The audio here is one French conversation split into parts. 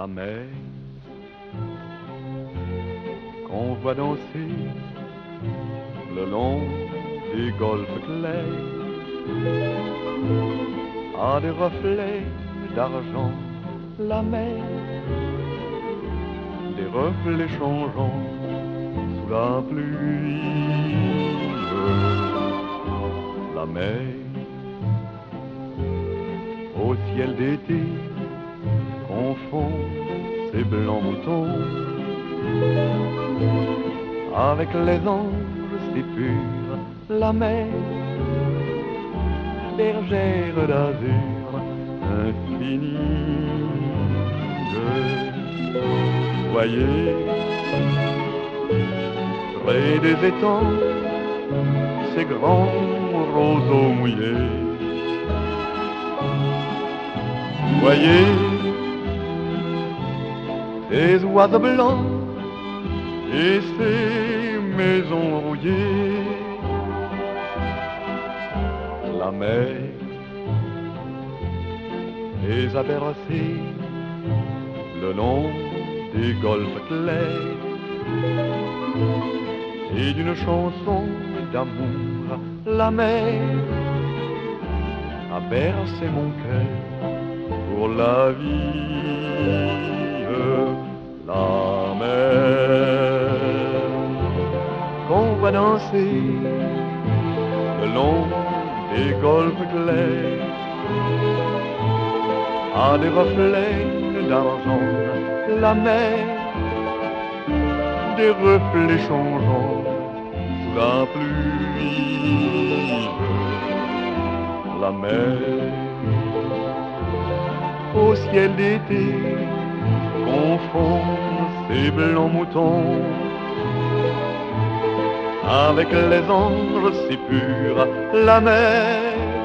la mer qu'on voit danser le long des golfes clairs a des reflets d'argent, la mer, des reflets changeants sous la pluie. La mer au ciel d'été confond ses blancs moutons avec les anges si purs. La mer, bergère d'azur infinie. Voyez, près des étangs, ces grands roseaux mouillés. Voyez, ces oiseaux blancs et ces maisons rouillées. La mer les a bercés le long des golfes clairs et d'une chanson d'amour. La mer a bercé mon cœur pour la vie. La mer qu'on va danser le long des golfes clairs a des reflets d'argent. La mer, des reflets changeants sous la pluie. La mer au ciel d'été confond ses blancs moutons avec les anges si purs. La mer,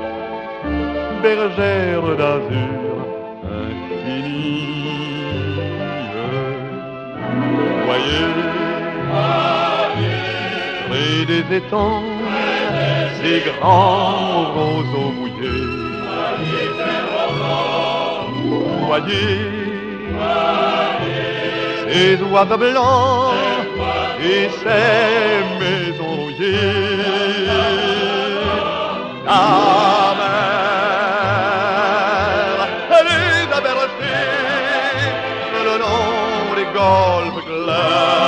bergère d'azur infinie. Voyez, près des étangs, ces grands roseaux mouillés. Voyez, ces oiseaux blancs et ces maisons rouillées. La mer, elle les a bercés le long des golfes clairs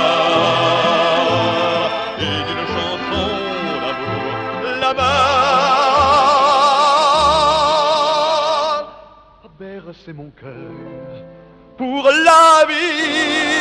et d'une chanson d'amour. La mer a bercé mon cœur pour la vie.